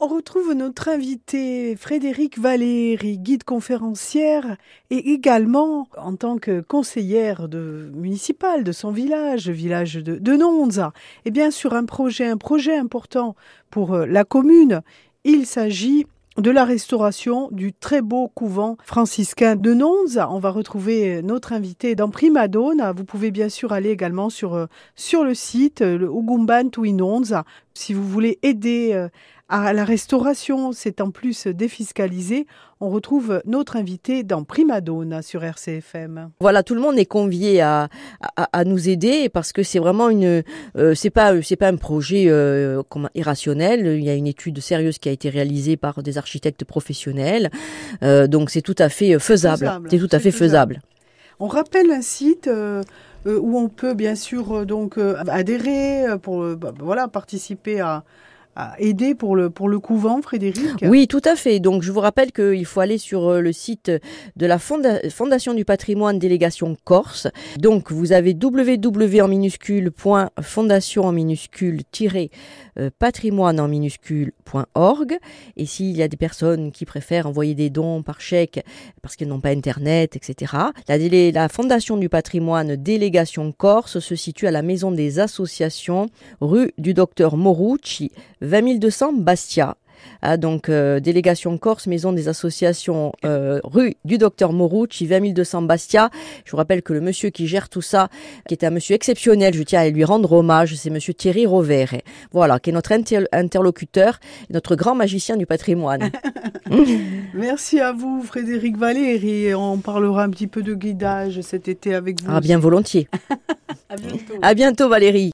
On retrouve notre invitée Frédérique Valéry, guide conférencière et également en tant que conseillère municipale de son village de Nonza. Et bien sur un projet important pour la commune. Il s'agit de la restauration du très beau couvent franciscain de Nonza. On va retrouver notre invité dans Prima Donna. Vous pouvez bien sûr aller également sur le site, le Ugumbantu in Nonza. Si vous voulez aider à la restauration, c'est en plus défiscalisé. On retrouve notre invité dans Prima Donna sur RCFM. Voilà, tout le monde est convié à nous aider parce que c'est vraiment c'est pas un projet irrationnel. Il y a une étude sérieuse qui a été réalisée par des architectes professionnels, donc c'est tout à fait faisable. C'est tout à fait faisable. On rappelle un site où on peut bien sûr adhérer pour participer à aider pour le couvent, Frédéric. Oui, tout à fait. Donc, je vous rappelle qu'il faut aller sur le site de la Fondation du patrimoine délégation Corse. Donc, vous avez www en minuscule .fondation en minuscule patrimoine en minuscule.org. Et s'il y a des personnes qui préfèrent envoyer des dons par chèque parce qu'elles n'ont pas Internet, etc., la Fondation du patrimoine délégation Corse se situe à la Maison des Associations, rue du Docteur Morucci, 20 200 Bastia. Délégation Corse, Maison des Associations, rue du Docteur Morucci, 20 200 Bastia. Je vous rappelle que le monsieur qui gère tout ça, qui est un monsieur exceptionnel, je tiens à lui rendre hommage, c'est monsieur Thierry Rovere. Voilà, qui est notre interlocuteur, notre grand magicien du patrimoine. Merci à vous, Frédérique Valéry. On parlera un petit peu de guidage cet été avec vous. Ah, bien volontiers. À bientôt. À bientôt, Valérie.